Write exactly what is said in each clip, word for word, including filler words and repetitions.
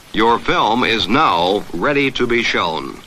Your film is now ready to be shown.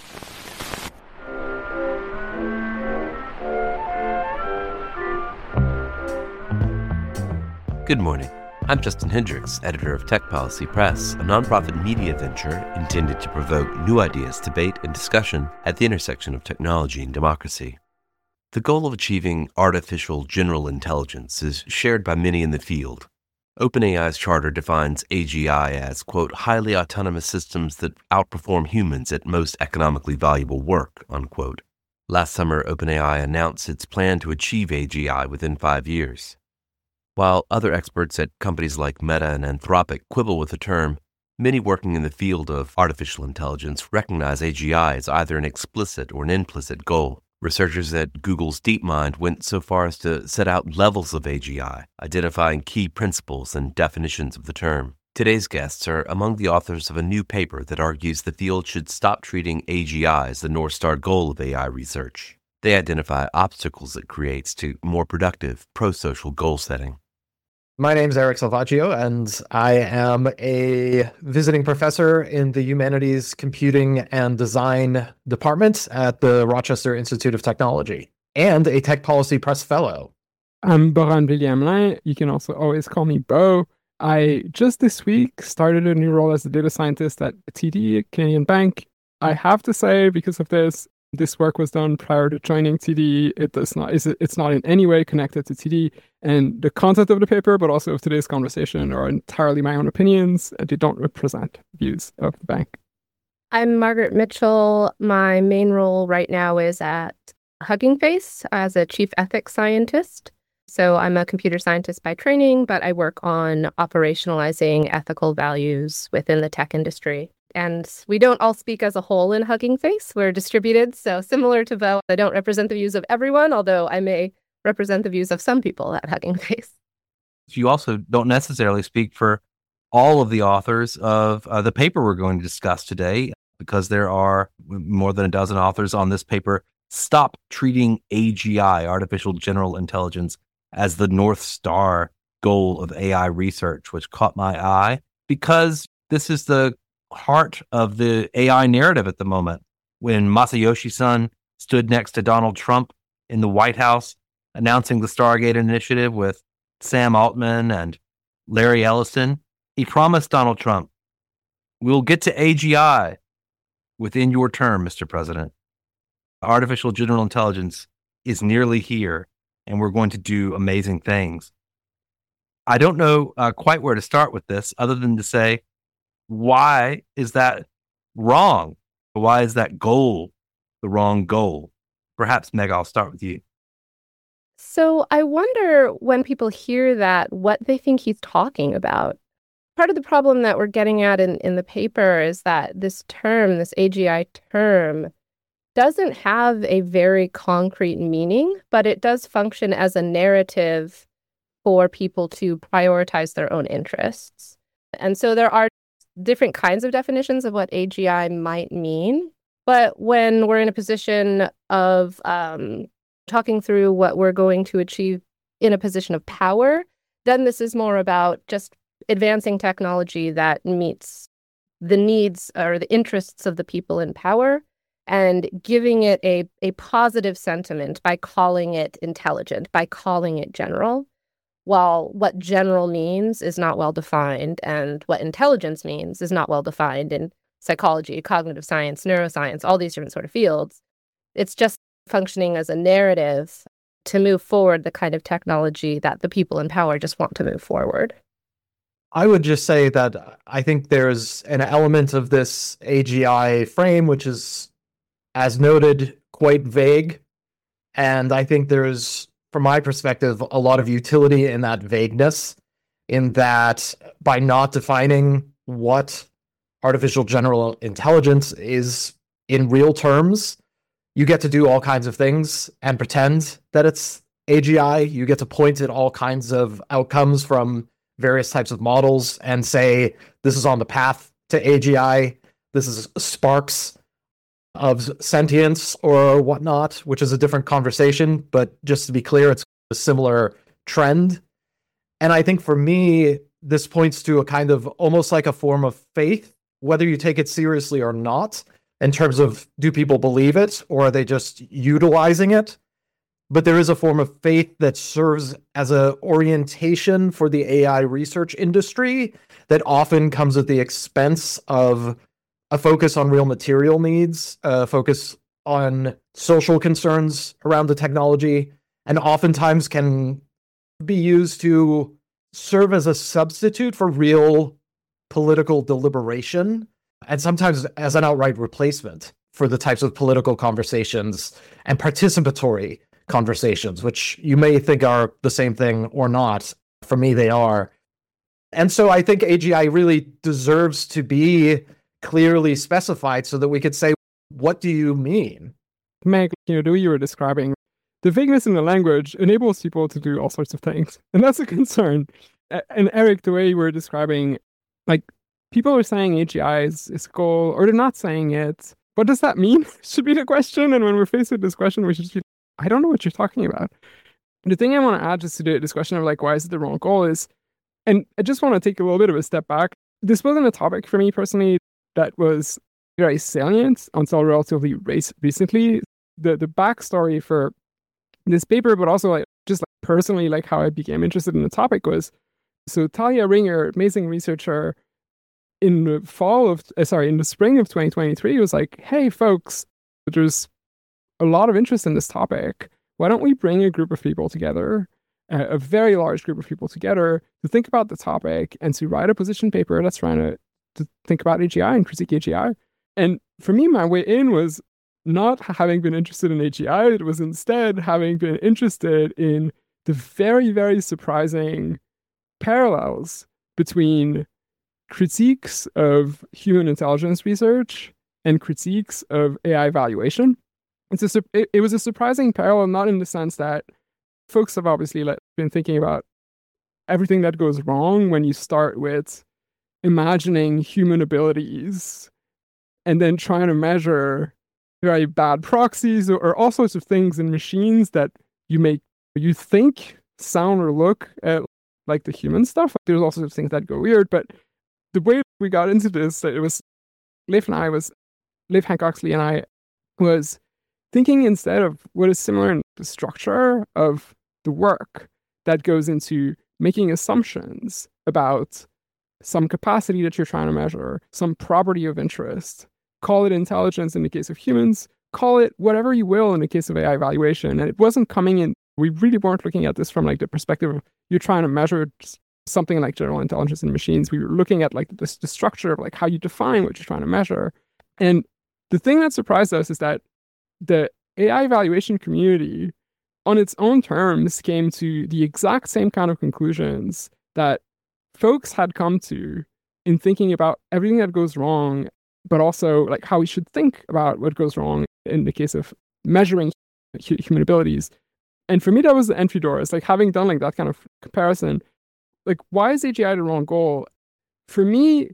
Good morning. I'm Justin Hendricks, editor of Tech Policy Press, a nonprofit media venture intended to provoke new ideas, debate, and discussion at the intersection of technology and democracy. The goal of achieving artificial general intelligence is shared by many in the field. OpenAI's charter defines A G I as, quote, highly autonomous systems that outperform humans at most economically valuable work, unquote. Last summer, OpenAI announced its plan to achieve A G I within five years. While other experts at companies like Meta and Anthropic quibble with the term, many working in the field of artificial intelligence recognize A G I as either an explicit or an implicit goal. Researchers at Google's DeepMind went so far as to set out levels of A G I, identifying key principles and definitions of the term. Today's guests are among the authors of a new paper that argues the field should stop treating A G I as the North Star goal of A I research. They identify obstacles it creates to more productive, pro-social goal setting. My name is Eric Salvaggio, and I am a visiting professor in the Humanities Computing and Design Department at the Rochester Institute of Technology, and a Tech Policy Press Fellow. I'm Boran Williamlin. You can also always call me Bo. I just this week started a new role as a data scientist at T D, Canadian Bank. I have to say, because of this, this work was done prior to joining T D. It does not, it's not in any way connected to T D. And the content of the paper, but also of today's conversation, are entirely my own opinions. They don't represent views of the bank. I'm Margaret Mitchell. My main role right now is at Hugging Face as a chief ethics scientist. So I'm a computer scientist by training, but I work on operationalizing ethical values within the tech industry. And we don't all speak as a whole in Hugging Face. We're distributed. So similar to Bo, I don't represent the views of everyone, although I may represent the views of some people at Hugging Face. You also don't necessarily speak for all of the authors of uh, the paper we're going to discuss today, because there are more than a dozen authors on this paper. Stop treating A G I, artificial general intelligence, as the North Star goal of A I research, which caught my eye because this is the heart of the A I narrative at the moment. When Masayoshi Son stood next to Donald Trump in the White House announcing the Stargate initiative with Sam Altman and Larry Ellison, he promised Donald Trump, we'll get to A G I within your term, Mister President. Artificial general intelligence is nearly here, and we're going to do amazing things. I don't know uh, quite where to start with this, other than to say, why is that wrong? Why is that goal the wrong goal? Perhaps, Meg, I'll start with you. So I wonder, when people hear that, what they think he's talking about. Part of the problem that we're getting at in, in the paper is that this term, this A G I term, doesn't have a very concrete meaning, but it does function as a narrative for people to prioritize their own interests. And so there are different kinds of definitions of what A G I might mean. But when we're in a position of um, talking through what we're going to achieve in a position of power, then this is more about just advancing technology that meets the needs or the interests of the people in power and giving it a, a positive sentiment by calling it intelligent, by calling it general. While what general means is not well defined, and what intelligence means is not well defined in psychology, cognitive science, neuroscience, all these different sort of fields, it's just functioning as a narrative to move forward the kind of technology that the people in power just want to move forward. I would just say that I think there's an element of this A G I frame which is, as noted, quite vague. And I think there's, from my perspective, a lot of utility in that vagueness, in that by not defining what artificial general intelligence is in real terms, you get to do all kinds of things and pretend that it's A G I. You get to point at all kinds of outcomes from various types of models and say, this is on the path to A G I. This is sparks of sentience or whatnot, which is a different conversation. But just to be clear, it's a similar trend. And I think for me, this points to a kind of almost like a form of faith whether you take it seriously or not, in terms of do people believe it or are they just utilizing it? But there is a form of faith that serves as an orientation for the A I research industry that often comes at the expense of a focus on real material needs, a focus on social concerns around the technology, and oftentimes can be used to serve as a substitute for real political deliberation, and sometimes as an outright replacement for the types of political conversations and participatory conversations, which you may think are the same thing or not. For me, they are. And so I think A G I really deserves to be clearly specified so that we could say, what do you mean? Meg, you know, the way you were describing, the vagueness in the language enables people to do all sorts of things. And that's a concern. And Eric, the way you were describing, like, people are saying A G I is, is goal, or they're not saying it. What does that mean? Should be the question. And when we're faced with this question, we should just be, I don't know what you're talking about. The thing I want to add just to the discussion of like, why is it the wrong goal is, and I just want to take a little bit of a step back. This wasn't a topic for me personally that was very salient until relatively race recently. The the backstory for this paper, but also like just like personally, like how I became interested in the topic was, so Talia Ringer, amazing researcher, in the fall of, uh, sorry, in the spring of twenty twenty-three, was like, hey folks, there's a lot of interest in this topic. Why don't we bring a group of people together, uh, a very large group of people together, to think about the topic and to write a position paper that's trying to, to think about A G I and critique A G I. And for me, my way in was not having been interested in A G I, it was instead having been interested in the very, very surprising parallels between critiques of human intelligence research and critiques of A I evaluation. It's a, it, it was a surprising parallel, not in the sense that folks have obviously like, been thinking about everything that goes wrong when you start with imagining human abilities and then trying to measure very bad proxies or, or all sorts of things in machines that you make, you think, sound, or look at like the human stuff. There's all sorts of things that go weird, but the way we got into this, it was Leif and I was, Leif Hank Oxley and I was thinking instead of what is similar in the structure of the work that goes into making assumptions about some capacity that you're trying to measure, some property of interest, call it intelligence in the case of humans, call it whatever you will in the case of A I evaluation. And it wasn't coming in, we really weren't looking at this from like the perspective of you're trying to measure something like general intelligence in machines. We were looking at like the, the structure of like how you define what you're trying to measure. And the thing that surprised us is that the A I evaluation community on its own terms came to the exact same kind of conclusions that folks had come to in thinking about everything that goes wrong, but also like how we should think about what goes wrong in the case of measuring hu- human abilities. And for me, that was the entry door. It's like having done like that kind of comparison, like why is A G I the wrong goal? For me,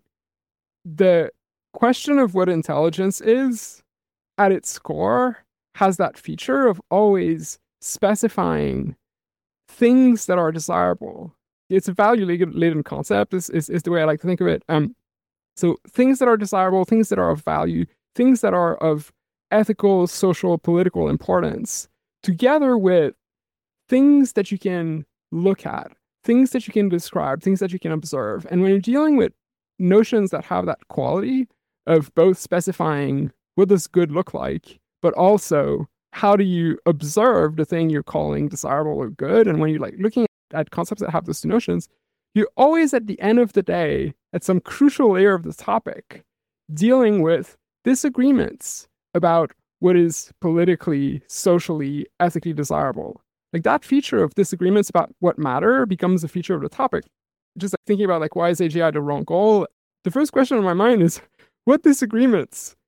the question of what intelligence is at its core has that feature of always specifying things that are desirable. It's a value-laden concept, is, is, is the way I like to think of it. Um, so things that are desirable, things that are of value, things that are of ethical, social, political importance, together with things that you can look at, things that you can describe, things that you can observe. And when you're dealing with notions that have that quality of both specifying what does good look like, but also how do you observe the thing you're calling desirable or good? And when you're like looking at concepts that have those two notions, you're always at the end of the day, at some crucial layer of the topic, dealing with disagreements about what is politically, socially, ethically desirable. Like that feature of disagreements about what matter becomes a feature of the topic. Just like thinking about like, why is A G I the wrong goal? The first question in my mind is, what disagreements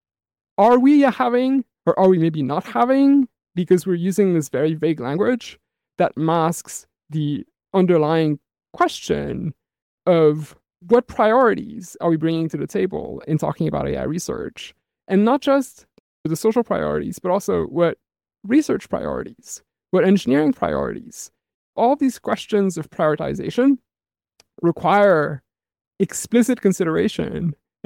are we having, or are we maybe not having, because we're using this very vague language that masks the underlying question of what priorities are we bringing to the table in talking about A I research? And not just the social priorities, but also what research priorities, what engineering priorities. All these questions of prioritization require explicit consideration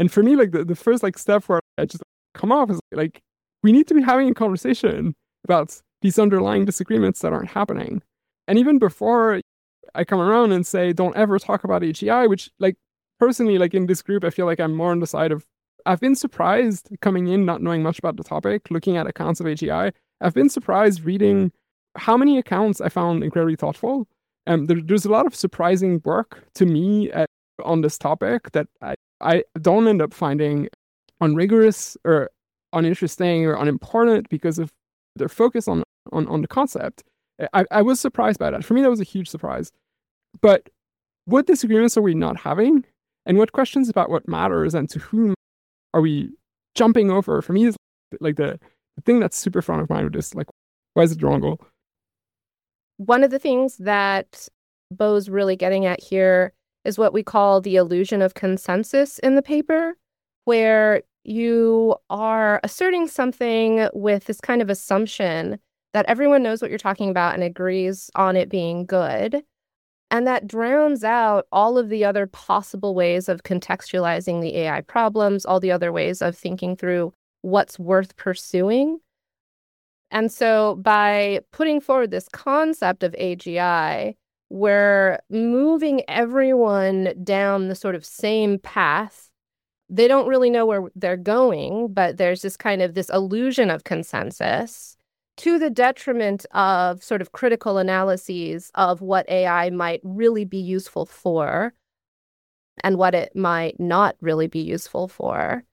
And for me, like the, the first like step where I just come off is like, we need to be having a conversation about these underlying disagreements that aren't happening. And even before I come around and say, don't ever talk about A G I, which like personally, like in this group, I feel like I'm more on the side of, I've been surprised coming in, not knowing much about the topic, looking at accounts of A G I. I've been surprised reading how many accounts I found incredibly thoughtful. Um, there, there's a lot of surprising work to me at, on this topic that I, I don't end up finding unrigorous or uninteresting or unimportant because of their focus on, on, on the concept. I, I was surprised by that. For me, that was a huge surprise. But what disagreements are we not having? And what questions about what matters and to whom are we jumping over? For me, is like the, the thing that's super front of mind with this, like, why is it the wrong goal? One of the things that Bo's really getting at here is what we call the illusion of consensus in the paper, where you are asserting something with this kind of assumption that everyone knows what you're talking about and agrees on it being good. And that drowns out all of the other possible ways of contextualizing the A I problems, all the other ways of thinking through what's worth pursuing. And so by putting forward this concept of A G I, we're moving everyone down the sort of same path. They don't really know where they're going, but there's this kind of this illusion of consensus to the detriment of sort of critical analyses of what A I might really be useful for and what it might not really be useful for.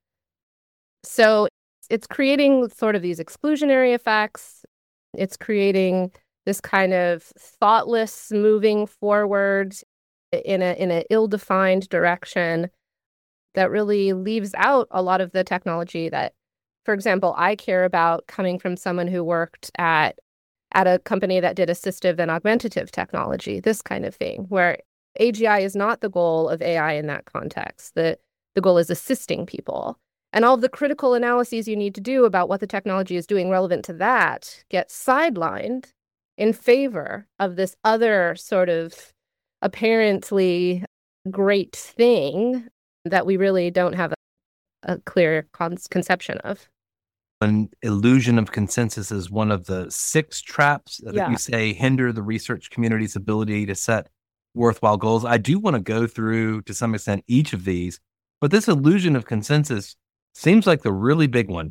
So it's creating sort of these exclusionary effects. It's creating this kind of thoughtless moving forward in a in an ill-defined direction that really leaves out a lot of the technology that, for example, I care about coming from someone who worked at at a company that did assistive and augmentative technology, this kind of thing, where A G I is not the goal of A I in that context. The, the goal is assisting people. And all of the critical analyses you need to do about what the technology is doing relevant to that get sidelined in favor of this other sort of apparently great thing that we really don't have a, a clear con- conception of. An illusion of consensus is one of the six traps that Yeah. you say hinder the research community's ability to set worthwhile goals. I do want to go through, to some extent, each of these, but this illusion of consensus seems like the really big one.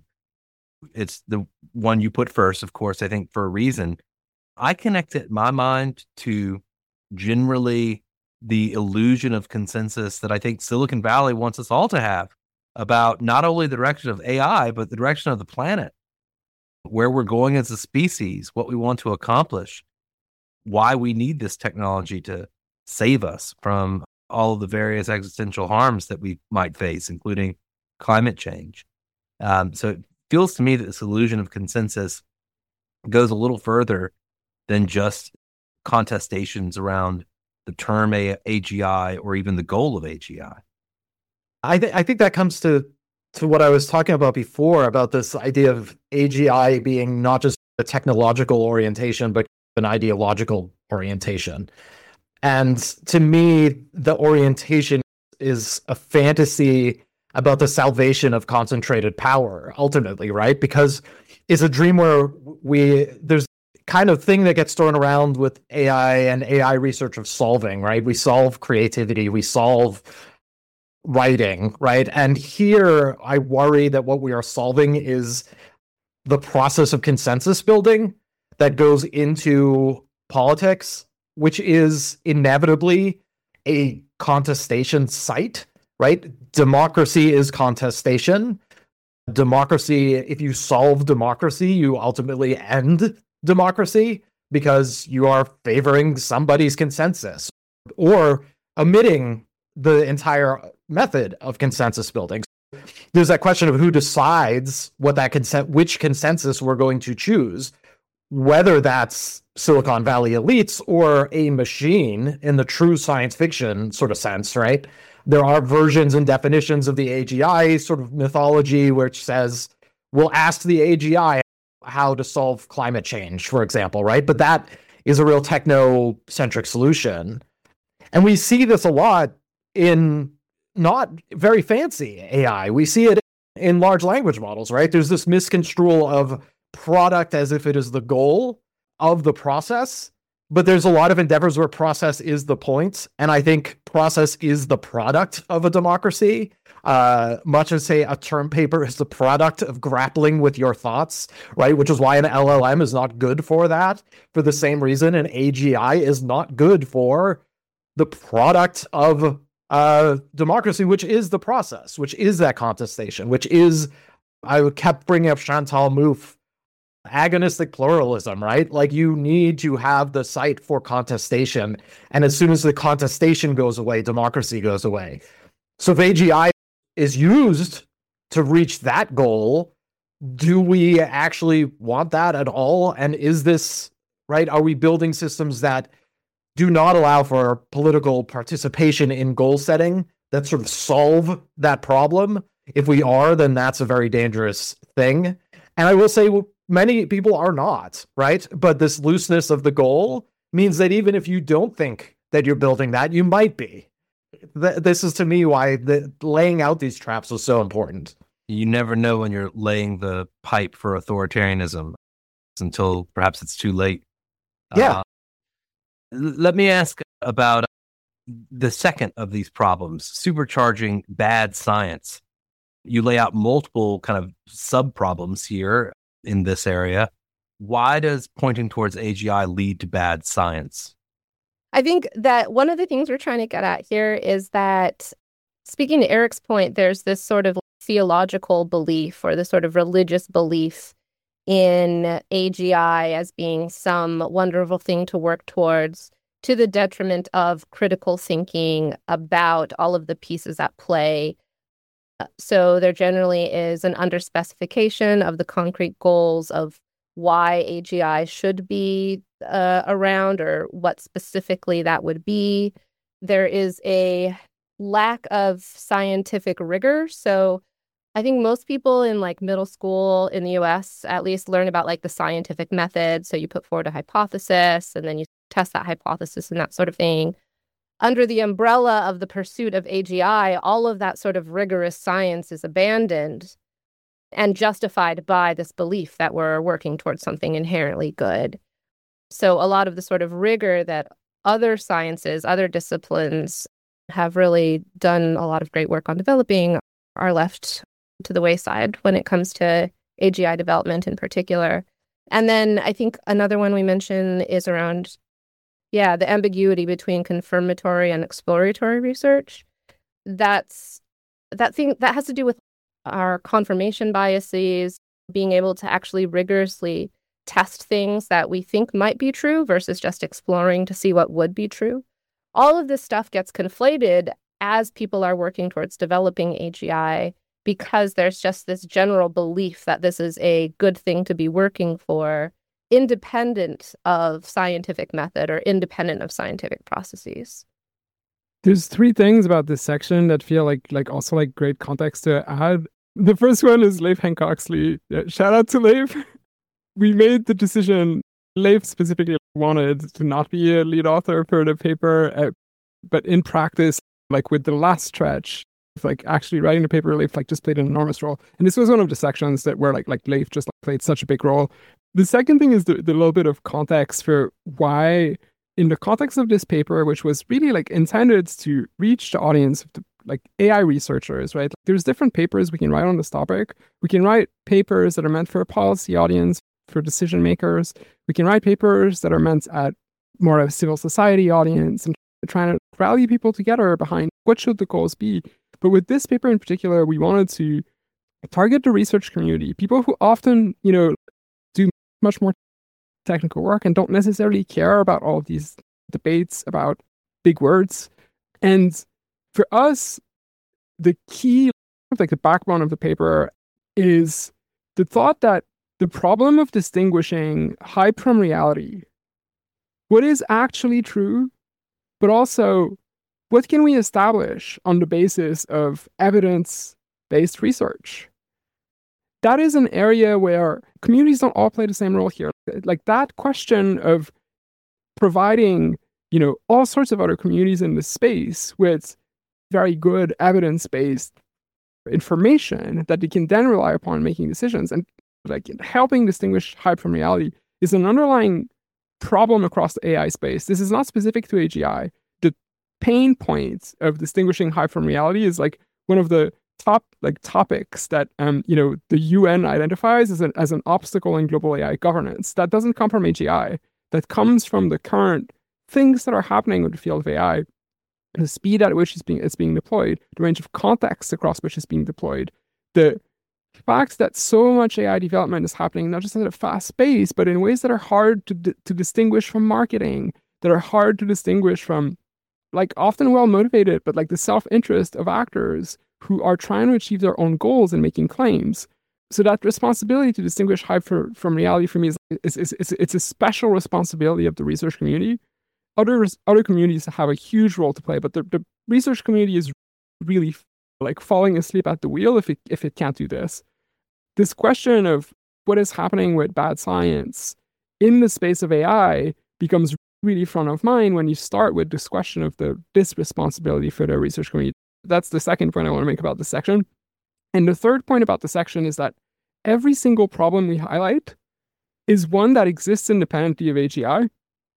It's the one you put first, of course, I think for a reason. I connect it in my mind to generally the illusion of consensus that I think Silicon Valley wants us all to have about not only the direction of A I, but the direction of the planet, where we're going as a species, what we want to accomplish, why we need this technology to save us from all of the various existential harms that we might face, including climate change. Um, so it feels to me that this illusion of consensus goes a little further than just contestations around the term A- AGI or even the goal of A G I. I, th- I think that comes to to what I was talking about before, about this idea of A G I being not just a technological orientation, but an ideological orientation. And to me, the orientation is a fantasy about the salvation of concentrated power, ultimately, right? Because it's a dream where we, there's kind of thing that gets thrown around with A I and A I research of solving, right? We solve creativity, we solve writing, right? And here I worry that what we are solving is the process of consensus building that goes into politics, which is inevitably a contestation site, right? Democracy is contestation. Democracy, if you solve democracy, you ultimately end democracy because you are favoring somebody's consensus or omitting the entire method of consensus building. There's that question of who decides what that consent, which consensus we're going to choose, whether that's Silicon Valley elites or a machine in the true science fiction sort of sense, right? There are versions and definitions of the A G I sort of mythology which says, we'll ask the A G I how to solve climate change, for example, right? But that is a real techno-centric solution. And we see this a lot in not very fancy A I. We see it in large language models, right? There's this misconstrual of product as if it is the goal of the process, but there's a lot of endeavors where process is the point, and I think process is the product of a democracy. Uh, much as, say, a term paper is the product of grappling with your thoughts, right? Which is why an L L M is not good for that. For the same reason, an A G I is not good for the product of uh, democracy, which is the process, which is that contestation, which is, I kept bringing up Chantal Mouffe, agonistic pluralism, right? Like, you need to have the site for contestation. And as soon as the contestation goes away, democracy goes away. So if A G I is used to reach that goal, do we actually want that at all? And is this, right, are we building systems that do not allow for political participation in goal setting that sort of solve that problem? If we are, then that's a very dangerous thing. And I will say many people are not, right? But this looseness of the goal means that even if you don't think that you're building that, you might be. Th- this is, to me, why the laying out these traps was so important. You never know when you're laying the pipe for authoritarianism until perhaps it's too late. Yeah. Uh, let me ask about the second of these problems, supercharging bad science. You lay out multiple kind of sub-problems here in this area. Why does pointing towards A G I lead to bad science? I think that one of the things we're trying to get at here is that, speaking to Eric's point, there's this sort of theological belief or this sort of religious belief in A G I as being some wonderful thing to work towards, to the detriment of critical thinking about all of the pieces at play. So there generally is an underspecification of the concrete goals of why A G I should be uh, around, or what specifically that would be. There is a lack of scientific rigor. So I think most people in like middle school in the U S at least learn about like the scientific method. So you put forward a hypothesis and then you test that hypothesis and that sort of thing. Under the umbrella of the pursuit of A G I, all of that sort of rigorous science is abandoned and justified by this belief that we're working towards something inherently good. So a lot of the sort of rigor that other sciences, other disciplines have really done a lot of great work on developing are left to the wayside when it comes to A G I development in particular. And then I think another one we mentioned is around, yeah, the ambiguity between confirmatory and exploratory research. That's that thing that has to do with our confirmation biases, being able to actually rigorously test things that we think might be true versus just exploring to see what would be true. All of this stuff gets conflated as people are working towards developing A G I, because there's just this general belief that this is a good thing to be working for, independent of scientific method or independent of scientific processes. There's three things about this section that feel like like also like great context to add. The first one is Leif Henk-Oxley. Yeah, shout out to Leif. We made the decision. Leif specifically wanted to not be a lead author for the paper, uh, but in practice, like with the last stretch, like actually writing the paper, Leif like just played an enormous role. And this was one of the sections that where like like Leif just like, played such a big role. The second thing is the, the little bit of context for why, in the context of this paper, which was really like intended to reach the audience of the, like A I researchers, right? There's different papers we can write on this topic. We can write papers that are meant for a policy audience, for decision makers. We can write papers that are meant at more of a civil society audience and trying to rally people together behind what should the goals be. But with this paper in particular, we wanted to target the research community, people who often, you know, do much more technical work and don't necessarily care about all of these debates about big words. And for us, the key, like the backbone of the paper, is the thought that the problem of distinguishing hype from reality, what is actually true, but also what can we establish on the basis of evidence-based research? That is an area where communities don't all play the same role here. Like that question of providing, you know, all sorts of other communities in this space with very good evidence-based information that they can then rely upon making decisions. And like helping distinguish hype from reality is an underlying problem across the A I space. This is not specific to A G I. The pain points of distinguishing hype from reality is like one of the top like topics that um you know the U N identifies as an as an obstacle in global A I governance. That doesn't come from A G I. That comes from the current things that are happening with the field of A I, the speed at which it's being it's being deployed, the range of contexts across which it's being deployed, the fact that so much A I development is happening not just at a fast pace, but in ways that are hard to d- to distinguish from marketing, that are hard to distinguish from, like, often well motivated, but like the self-interest of actors who are trying to achieve their own goals and making claims. So that responsibility to distinguish hype for, from reality for me is, is, is, is it's a special responsibility of the research community. Other other communities have a huge role to play, but the, the research community is really like falling asleep at the wheel if it if it can't do this. This question of what is happening with bad science in the space of A I becomes really front of mind when you start with this question of the this responsibility for the research community. That's the second point I want to make about this section. And the third point about the section is that every single problem we highlight is one that exists independently of A G I.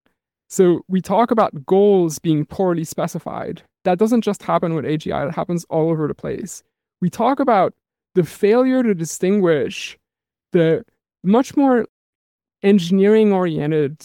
So we talk about goals being poorly specified. That doesn't just happen with A G I, it happens all over the place. We talk about the failure to distinguish the much more engineering-oriented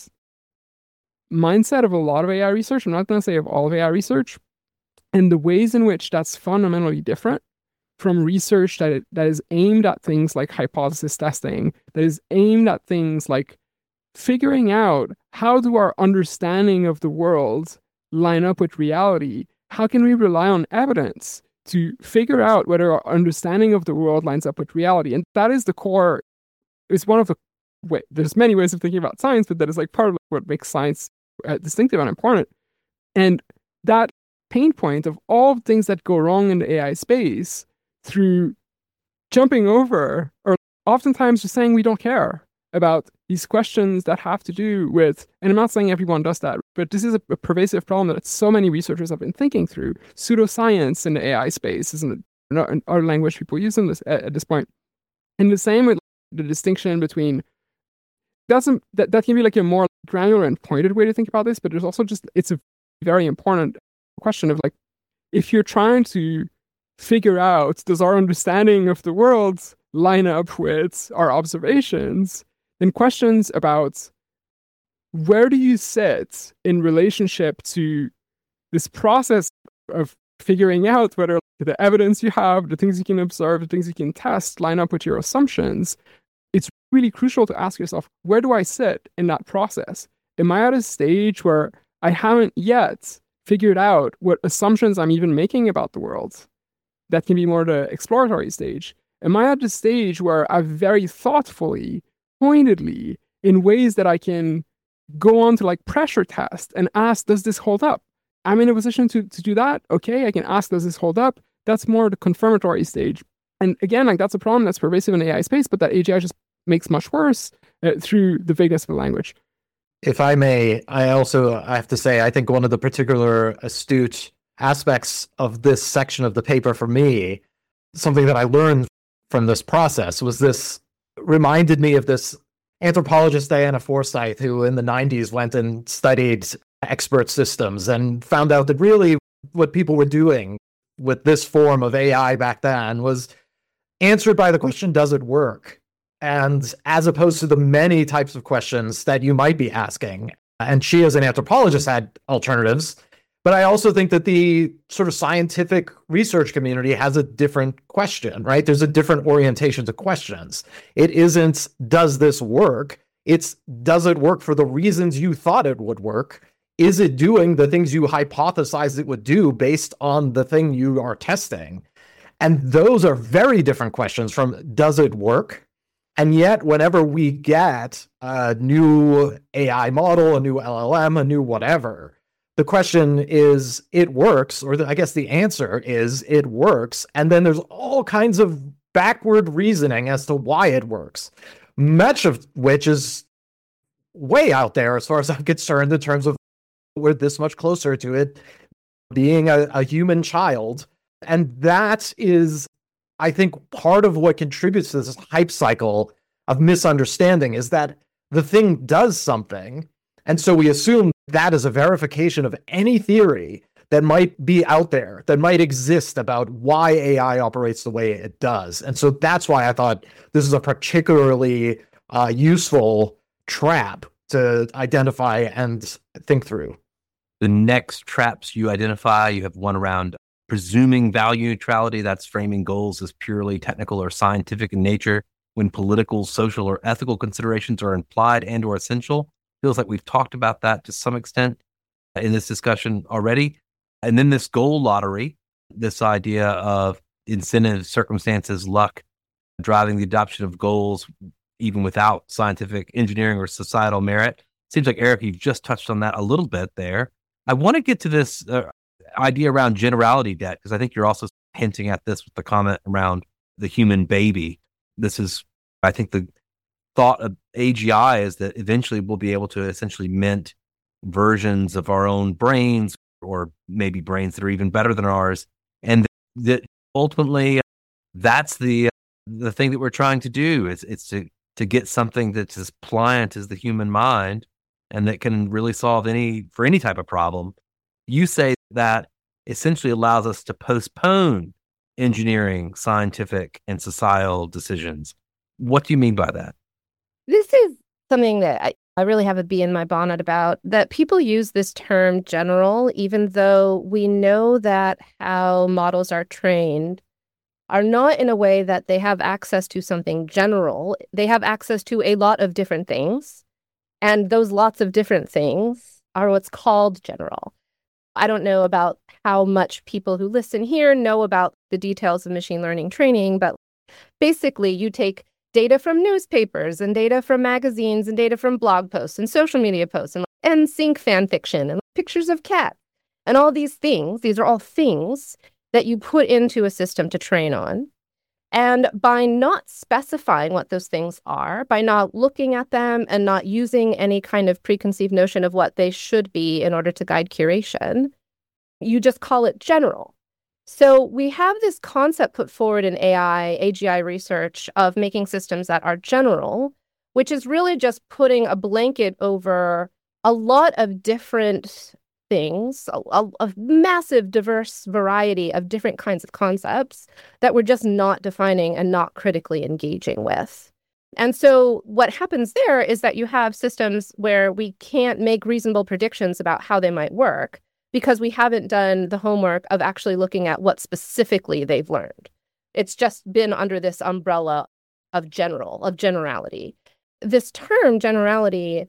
mindset of a lot of A I research. I'm not going to say of all of A I research, and the ways in which that's fundamentally different from research that it, that is aimed at things like hypothesis testing, that is aimed at things like figuring out how do our understanding of the world line up with reality? How can we rely on evidence to figure out whether our understanding of the world lines up with reality? And that is the core, it's one of the, wait, there's many ways of thinking about science, but that is like part of what makes science uh, distinctive and important. And that pain point of all things that go wrong in the A I space through jumping over, or oftentimes just saying we don't care about these questions that have to do with, and I'm not saying everyone does that, but this is a, a pervasive problem that so many researchers have been thinking through. Pseudoscience in the A I space isn't our language people use in this, at, at this point. And the same with the distinction between, that's a, that, that can be like a more granular and pointed way to think about this, but there's also just, it's a very important question of like, if you're trying to figure out, does our understanding of the world line up with our observations, then questions about where do you sit in relationship to this process of figuring out whether the evidence you have, the things you can observe, the things you can test line up with your assumptions, it's really crucial to ask yourself, where do I sit in that process? Am I at a stage where I haven't yet figured out what assumptions I'm even making about the world? That can be more the exploratory stage. Am I at the stage where I've very thoughtfully, pointedly, in ways that I can go on to like pressure test and ask, does this hold up? I'm in a position to, to do that. Okay, I can ask, does this hold up? That's more the confirmatory stage. And again, like that's a problem that's pervasive in the A I space, but that A G I just makes much worse uh, through the vagueness of the language. If I may, I also I have to say, I think one of the particular astute aspects of this section of the paper for me, something that I learned from this process, was this reminded me of this anthropologist Diana Forsyth, who in the nineties went and studied expert systems and found out that really what people were doing with this form of A I back then was answered by the question, does it work? And as opposed to the many types of questions that you might be asking. And she, as an anthropologist, had alternatives. But I also think that the sort of scientific research community has a different question, right? There's a different orientation to questions. It isn't, does this work? It's, does it work for the reasons you thought it would work? Is it doing the things you hypothesized it would do based on the thing you are testing? And those are very different questions from, does it work? And yet, whenever we get a new A I model, a new L L M, a new whatever, the question is, it works, or the, I guess the answer is, it works. And then there's all kinds of backward reasoning as to why it works, much of which is way out there as far as I'm concerned in terms of we're this much closer to it being a, a human child. And that is, I think, part of what contributes to this hype cycle of misunderstanding is that the thing does something. And so we assume that is a verification of any theory that might be out there, that might exist about why A I operates the way it does. And so that's why I thought this is a particularly uh, useful trap to identify and think through. The next traps you identify, you have one around presuming value neutrality. That's framing goals as purely technical or scientific in nature when political, social, or ethical considerations are implied and or essential. Feels like we've talked about that to some extent in this discussion already. And then this goal lottery, this idea of incentives, circumstances, luck, driving the adoption of goals even without scientific, engineering, or societal merit. Seems like, Eric, you've just touched on that a little bit there. I want to get to this uh, idea around generality debt, because I think you're also hinting at this with the comment around the human baby. This is, I think, the thought of A G I is that eventually we'll be able to essentially mint versions of our own brains, or maybe brains that are even better than ours. And that ultimately, uh, that's the uh, the thing that we're trying to do. It's, it's to, to get something that's as pliant as the human mind and that can really solve any, for any type of problem. You say that essentially allows us to postpone engineering, scientific, and societal decisions. What do you mean by that? This is something that I, I really have a bee in my bonnet about, that people use this term general, even though we know that how models are trained are not in a way that they have access to something general. They have access to a lot of different things, and those lots of different things are what's called general. I don't know about how much people who listen here know about the details of machine learning training, but basically you take data from newspapers and data from magazines and data from blog posts and social media posts and N Sync fan fiction and pictures of cats and all these things. These are all things that you put into a system to train on. And by not specifying what those things are, by not looking at them and not using any kind of preconceived notion of what they should be in order to guide curation, you just call it general. So we have this concept put forward in A I, A G I research of making systems that are general, which is really just putting a blanket over a lot of different things, a, a, a massive diverse variety of different kinds of concepts that we're just not defining and not critically engaging with. And so what happens there is that you have systems where we can't make reasonable predictions about how they might work because we haven't done the homework of actually looking at what specifically they've learned. It's just been under this umbrella of general, of generality. This term, generality,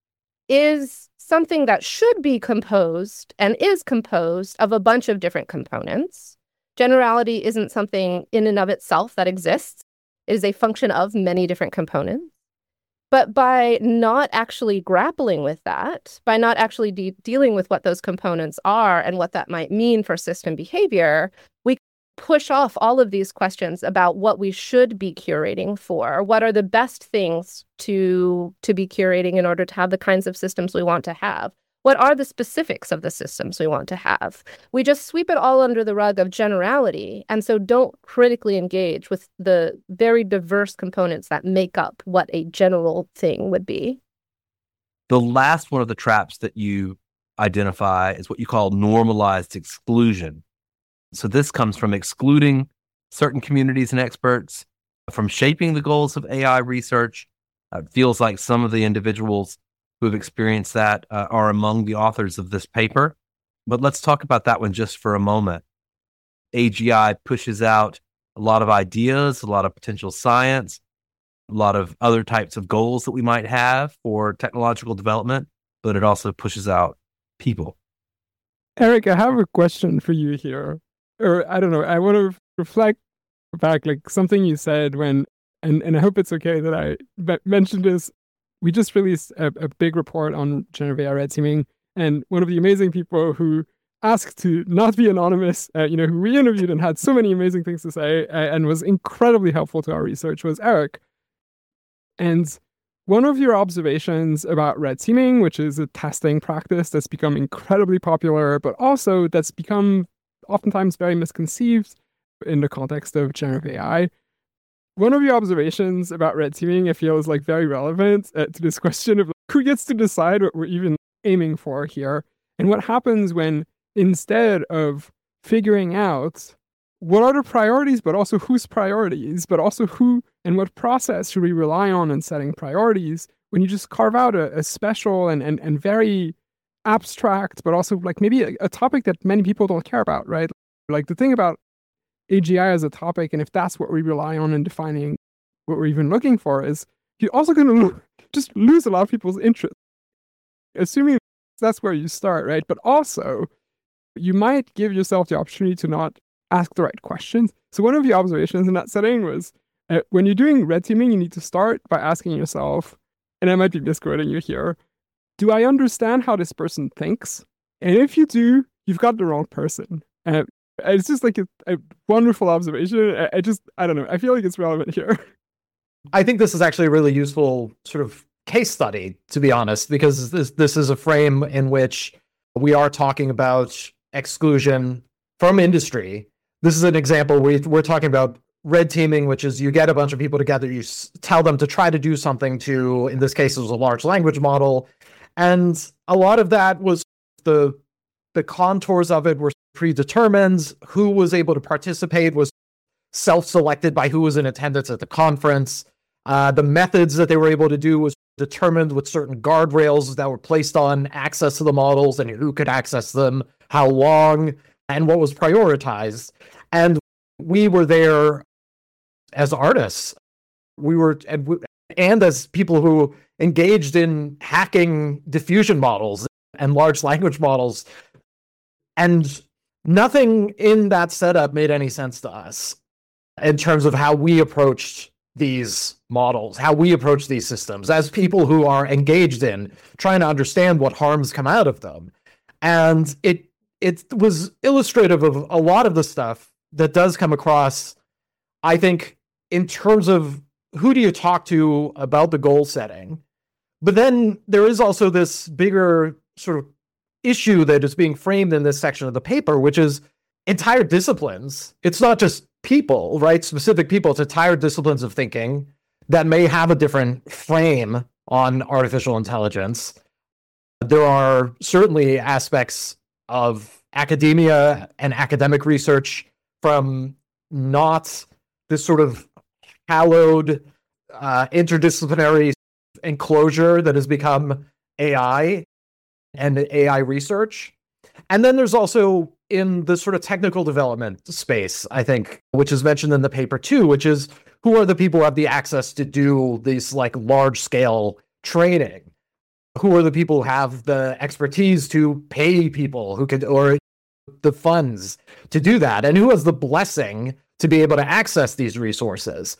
is something that should be composed and is composed of a bunch of different components. Generality isn't something in and of itself that exists. It is a function of many different components. But by not actually grappling with that, by not actually de- dealing with what those components are and what that might mean for system behavior, we push off all of these questions about what we should be curating for. What are the best things to, to be curating in order to have the kinds of systems we want to have? What are the specifics of the systems we want to have? We just sweep it all under the rug of generality, and so don't critically engage with the very diverse components that make up what a general thing would be. The last one of the traps that you identify is what you call normalized exclusion. So this comes from excluding certain communities and experts from shaping the goals of A I research. Uh, it feels like some of the individuals who have experienced that uh, are among the authors of this paper. But let's talk about that one just for a moment. A G I pushes out a lot of ideas, a lot of potential science, a lot of other types of goals that we might have for technological development, but it also pushes out people. Eric, I have a question for you here. Or I don't know, I want to reflect back, like something you said when, and, and I hope it's okay that I b- mentioned this. We just released a, a big report on generative A I red teaming, and one of the amazing people who asked to not be anonymous, uh, you know, who we interviewed and had so many amazing things to say uh, and was incredibly helpful to our research was Eric. And one of your observations about red teaming, which is a testing practice that's become incredibly popular, but also that's become oftentimes very misconceived in the context of generative A I. One of your observations about red teaming, I feel, is like very relevant uh, to this question of who gets to decide what we're even aiming for here, and what happens when instead of figuring out what are the priorities, but also whose priorities, but also who and what process should we rely on in setting priorities, when you just carve out a, a special and, and, and very abstract, but also like maybe a, a topic that many people don't care about, right? Like the thing about A G I as a topic, and if that's what we rely on in defining what we're even looking for, is you're also going to lo- just lose a lot of people's interest, assuming that's where you start, right? But also, you might give yourself the opportunity to not ask the right questions. So one of the observations in that setting was, uh, when you're doing red teaming, you need to start by asking yourself, and I might be misquoting you here, do I understand how this person thinks? And if you do, you've got the wrong person. Uh, it's just like a, a wonderful observation. I, I just, I don't know, I feel like it's relevant here. I think this is actually a really useful sort of case study, to be honest, because this this is a frame in which we are talking about exclusion from industry. This is an example where we're talking about red teaming, which is you get a bunch of people together, you tell them to try to do something to, in this case, it was a large language model. And a lot of that was the the contours of it were predetermined. Who was able to participate was self-selected by who was in attendance at the conference. Uh, the methods that they were able to do was determined with certain guardrails that were placed on access to the models and who could access them, how long, and what was prioritized. And we were there as artists. We were, and, we, and as people who engaged in hacking diffusion models and large language models. And nothing in that setup made any sense to us in terms of how we approached these models, how we approach these systems as people who are engaged in trying to understand what harms come out of them. And it it was illustrative of a lot of the stuff that does come across, I think, in terms of who do you talk to about the goal setting. But then there is also this bigger sort of issue that is being framed in this section of the paper, which is entire disciplines. It's not just people, right? Specific people. It's entire disciplines of thinking that may have a different frame on artificial intelligence. There are certainly aspects of academia and academic research from not this sort of hallowed uh, interdisciplinary enclosure that has become A I and A I research. And then there's also in the sort of technical development space, I think, which is mentioned in the paper too, which is who are the people who have the access to do these like large scale training? Who are the people who have the expertise to pay people who could, or the funds to do that? And who has the blessing to be able to access these resources?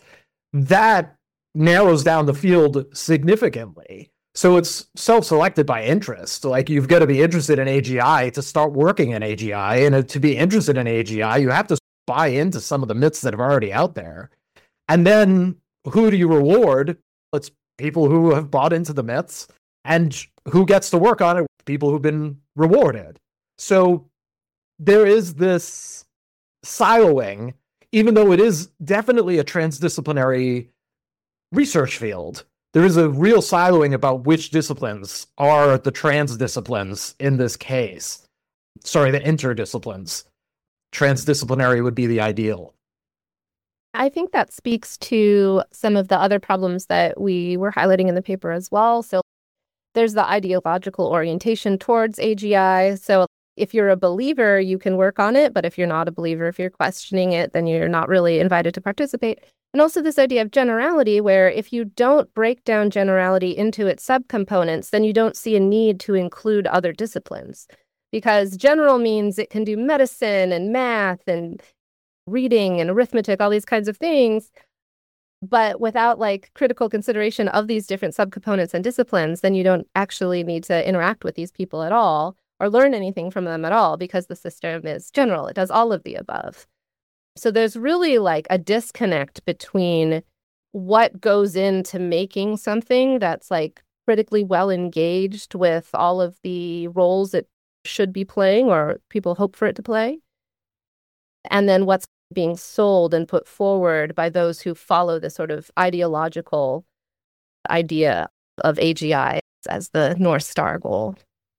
That narrows down the field significantly. So it's self-selected by interest. Like you've got to be interested in A G I to start working in A G I. And to be interested in A G I, you have to buy into some of the myths that are already out there. And then who do you reward? It's people who have bought into the myths. And who gets to work on it? People who've been rewarded. So there is this siloing, even though it is definitely a transdisciplinary research field. There is a real siloing about which disciplines are the transdisciplines in this case. Sorry, the interdisciplines. Transdisciplinary would be the ideal. I think that speaks to some of the other problems that we were highlighting in the paper as well. So there's the ideological orientation towards A G I. So if you're a believer, you can work on it. But if you're not a believer, if you're questioning it, then you're not really invited to participate. And also this idea of generality, where if you don't break down generality into its subcomponents, then you don't see a need to include other disciplines. Because general means it can do medicine and math and reading and arithmetic, all these kinds of things. But without like critical consideration of these different subcomponents and disciplines, then you don't actually need to interact with these people at all or learn anything from them at all, because the system is general. It does all of the above. So there's really like a disconnect between what goes into making something that's like critically well engaged with all of the roles it should be playing or people hope for it to play, and then what's being sold and put forward by those who follow this sort of ideological idea of A G I as the North Star goal.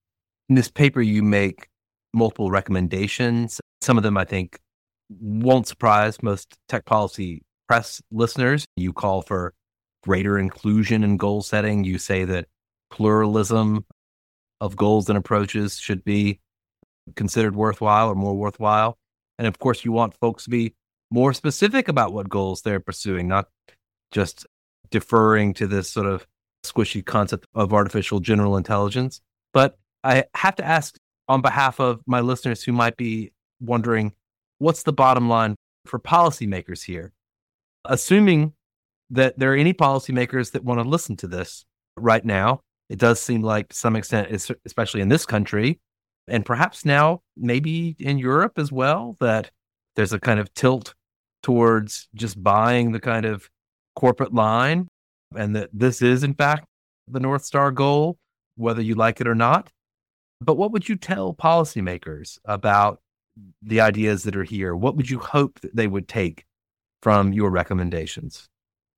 In this paper, you make multiple recommendations. Some of them, I think, won't surprise most Tech Policy Press listeners. You call for greater inclusion in goal setting. You say that pluralism of goals and approaches should be considered worthwhile or more worthwhile. And of course, you want folks to be more specific about what goals they're pursuing, not just deferring to this sort of squishy concept of artificial general intelligence. But I have to ask, on behalf of my listeners who might be wondering, what's the bottom line for policymakers here? Assuming that there are any policymakers that want to listen to this right now, it does seem like to some extent, especially in this country, and perhaps now maybe in Europe as well, that there's a kind of tilt towards just buying the kind of corporate line, and that this is, in fact, the North Star goal, whether you like it or not. But what would you tell policymakers about the ideas that are here? What would you hope that they would take from your recommendations?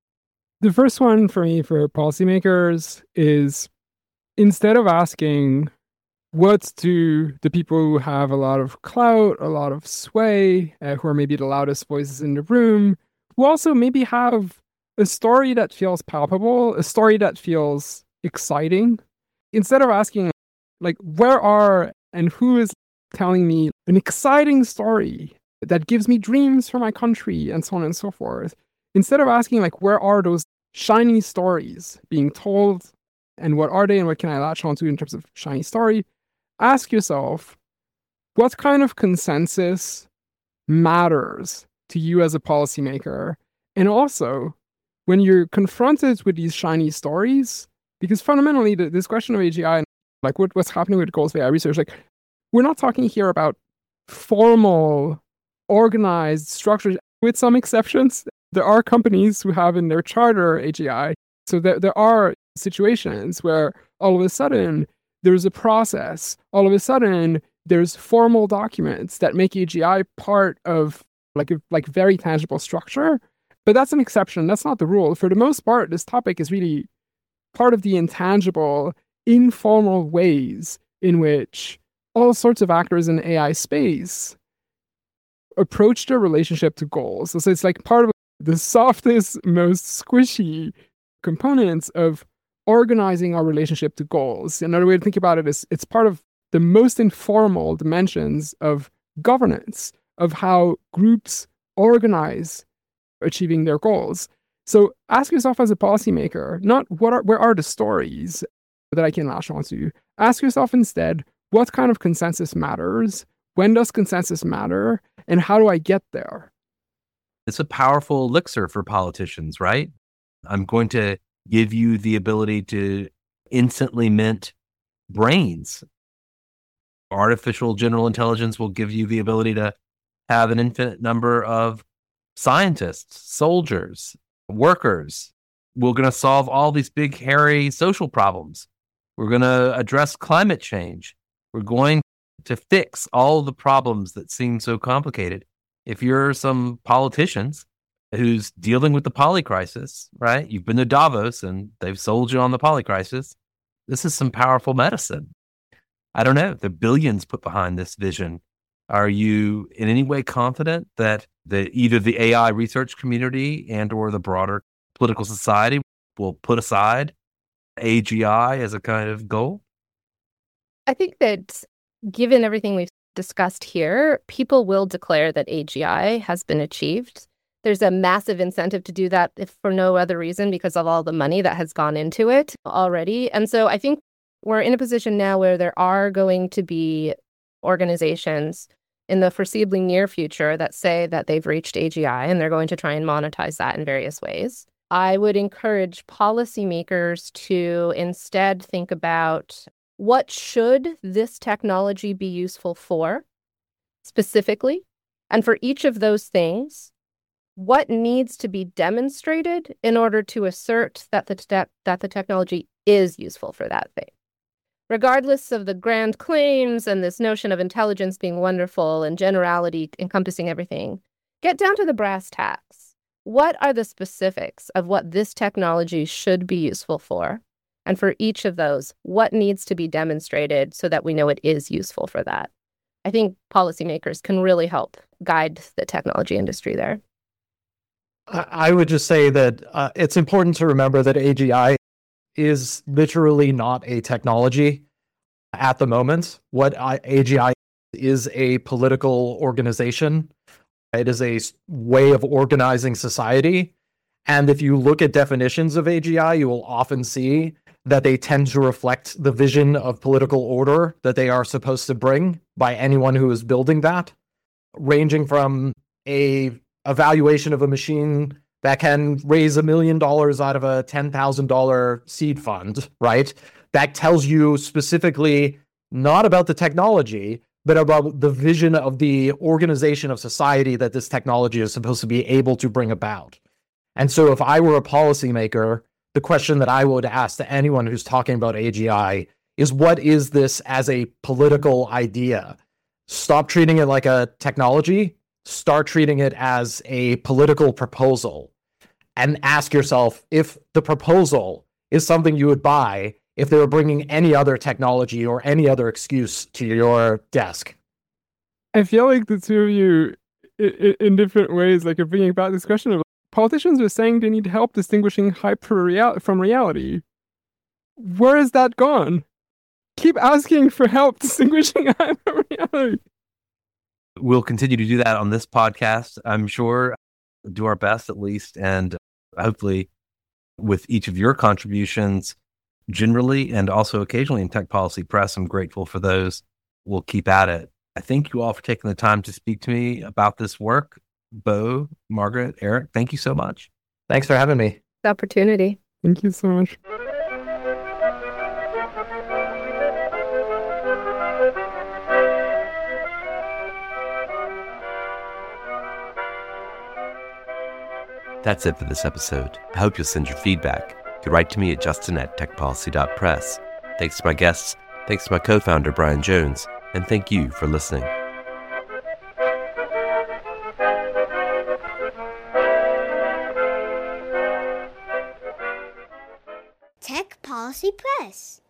The first one for me for policymakers is, instead of asking what do the people who have a lot of clout, a lot of sway, uh, who are maybe the loudest voices in the room, who also maybe have a story that feels palpable, a story that feels exciting, instead of asking, like, where are and who is telling me an exciting story that gives me dreams for my country and so on and so forth, instead of asking, like, where are those shiny stories being told and what are they and what can I latch onto in terms of shiny story, ask yourself, what kind of consensus matters to you as a policymaker? And also, when you're confronted with these shiny stories, because fundamentally the, this question of A G I, like what, what's happening with goals of A I research, like we're not talking here about formal, organized structures, with some exceptions. There are companies who have in their charter A G I. So there, there are situations where all of a sudden there's a process. All of a sudden there's formal documents that make A G I part of like a like very tangible structure. But that's an exception. That's not the rule. For the most part, this topic is really part of the intangible, informal ways in which all sorts of actors in the A I space approach their relationship to goals. So it's like part of the softest, most squishy components of organizing our relationship to goals. Another way to think about it is it's part of the most informal dimensions of governance, of how groups organize achieving their goals. So ask yourself as a policymaker, not what are, where are the stories that I can latch onto? Ask yourself instead, what kind of consensus matters? When does consensus matter? And how do I get there? It's a powerful elixir for politicians, right? I'm going to give you the ability to instantly mint brains. Artificial general intelligence will give you the ability to have an infinite number of scientists, soldiers, workers. We're going to solve all these big, hairy social problems. We're going to address climate change. We're going to fix all the problems that seem so complicated. If you're some politicians who's dealing with the polycrisis, right? You've been to Davos and they've sold you on the polycrisis. This is some powerful medicine. I don't know. The billions put behind this vision. Are you in any way confident that the either the A I research community and or the broader political society will put aside A G I as a kind of goal? I think that given everything we've discussed here, people will declare that A G I has been achieved. There's a massive incentive to do that, if for no other reason, because of all the money that has gone into it already. And so I think we're in a position now where there are going to be organizations in the foreseeably near future that say that they've reached A G I and they're going to try and monetize that in various ways. I would encourage policymakers to instead think about what should this technology be useful for specifically? And for each of those things, what needs to be demonstrated in order to assert that the, te- that the technology is useful for that thing. Regardless of the grand claims and this notion of intelligence being wonderful and generality encompassing everything, get down to the brass tacks. What are the specifics of what this technology should be useful for? And for each of those, what needs to be demonstrated so that we know it is useful for that? I think policymakers can really help guide the technology industry there. I would just say that uh, it's important to remember that A G I is literally not a technology at the moment. What I, A G I is a political organization. It is a way of organizing society. And if you look at definitions of A G I, you will often see that they tend to reflect the vision of political order that they are supposed to bring by anyone who is building that, ranging from a evaluation of a machine that can raise a million dollars out of a ten thousand dollars seed fund, right? That tells you specifically not about the technology, but about the vision of the organization of society that this technology is supposed to be able to bring about. And so if I were a policymaker, the question that I would ask to anyone who's talking about A G I is, what is this as a political idea? Stop treating it like a technology. Start treating it as a political proposal, and ask yourself if the proposal is something you would buy if they were bringing any other technology or any other excuse to your desk. I feel like the two of you, in, in different ways, like are bringing about this question of politicians are saying they need help distinguishing hype from real- from reality. Where has that gone? Keep asking for help distinguishing hype from reality. We'll continue to do that on this podcast, I'm sure. Do our best, at least. And hopefully, with each of your contributions, generally and also occasionally in Tech Policy Press, I'm grateful for those. We'll keep at it. I thank you all for taking the time to speak to me about this work. Bo, Margaret, Eric, thank you so much. Thanks for having me. The opportunity. Thank you so much. That's it for this episode. I hope you'll send your feedback. You can write to me at justin at techpolicy dot press. Thanks to my guests, thanks to my co-founder, Brian Jones, and thank you for listening. Tech Policy Press.